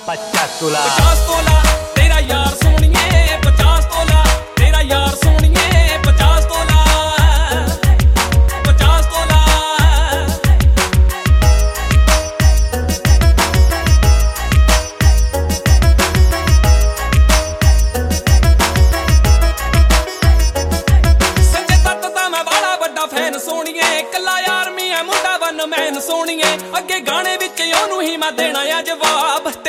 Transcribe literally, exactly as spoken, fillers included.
पचास तोला पचास तोला तेरा यार सोनिए, पचास तोला तेरा यार सोनिए, पचास तोला पचास तोला। संजय दत्त दा मैं बड़ा बड़ा फैन सोनिए, कला यार मी है मुंडा वन मैन सोनिए, अगे गाने विच ओनू ही मैं देना आ जवाब।